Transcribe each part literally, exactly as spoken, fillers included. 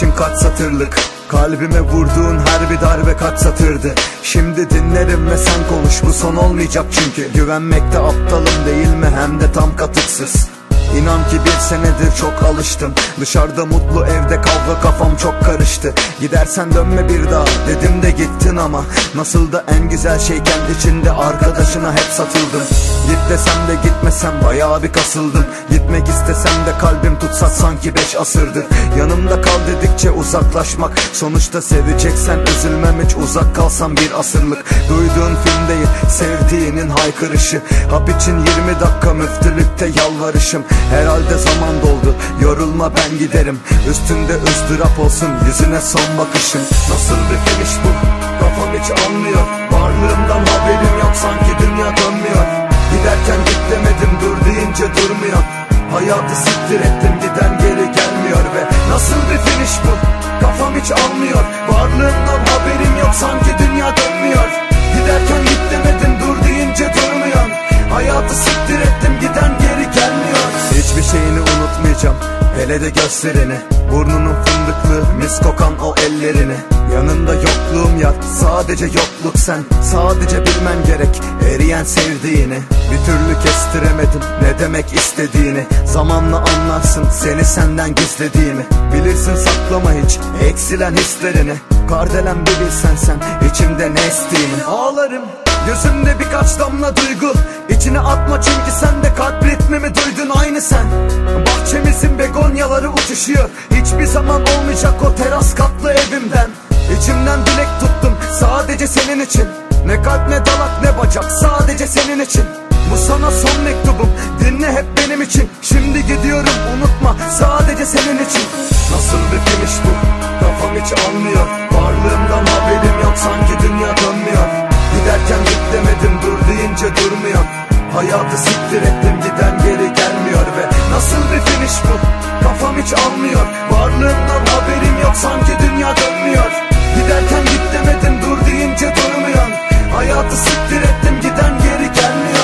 için kaç satırlık, kalbime vurduğun her bir darbe kaç satırdı. Şimdi dinlerim ve sen konuş, bu son olmayacak çünkü. Güvenmekte aptalım değil mi, hem de tam katıksız. İnan ki bir senedir çok alıştım. Dışarıda mutlu, evde kavga, kafam çok karıştı. Gidersen dönme bir daha dedim de gittin ama nasıl da en güzel şeyken içinde arkadaşına hep satıldım. Git desem de gitmesem bayağı bir kasıldım. Gitmek istesem de kalbim tutsak sanki beş asırdır. Yanımda kal dedikçe uzaklaşmak, sonuçta seveceksen üzülmem hiç uzak kalsam bir asırlık. Duyduğun film değil sevdiğinin haykırışı. Hap için yirmi dakika müftülükte yalvarışım. Herhalde zaman doldu, yorulma ben giderim. Üstünde ızdırap olsun yüzüne son bakışım. Nasıl bir finish bu, kafam hiç almıyor. Varlığımdan haberim yok, sanki dünya dönmüyor. Giderken git demedim, dur deyince durmuyor. Hayatı siktir ettim, giden geri gelmiyor. Ve nasıl bir finish bu, kafam hiç almıyor. Varlığımdan haberim yok, sanki dünya dönmüyor. Giderken git demedim, dur deyince durmuyor. Hayatı siktir ettim, giden geri gelmiyor. Hiçbir şeyini unutmayacağım, hele de gözlerini. Burnunun fındıklı, mis kokan o ellerini. Yanında yokluğum yat, sadece yokluk sen. Sadece bilmen gerek eriyen sevdiğini. Bir türlü kestiremedim ne demek istediğini. Zamanla anlarsın seni senden gizlediğimi. Bilirsin saklama hiç eksilen hislerini. Kardelen bilirsen sen içimde ne estiğini. Ağlarım gözümde birkaç damla duygu, İçine atma çünkü sen de kalp ritmimi duydun aynı sen. Bahçemizin begonyaları uçuşuyor. Hiçbir zaman olmayacak o teras katlı evimden. İçimden dilek tuttum sadece senin için. Ne kalp ne dalak ne bacak, sadece senin için. Bu sana son mektubum, dinle hep benim için. Şimdi gidiyorum unutma, sadece senin için. Nasıl bir finish bu, kafam hiç almıyor. Varlığımdan haberim yok, sanki dünya dönmüyor. Giderken git demedim, dur deyince durmuyor. Hayatı siktir ettim, giden geri gelmiyor. Ve nasıl bir finish bu, kafam hiç almıyor. Varlığımdan haberim yok, sanki dünya dönmüyor. Giderken git demedim, dur deyince durmuyor. Hayatı siktir ettim, giden geri gelmiyor.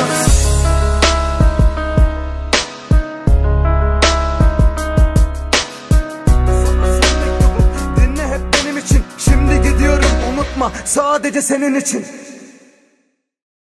Sana son mektubum, dinle hep benim için. Şimdi gidiyorum unutma, sadece senin için.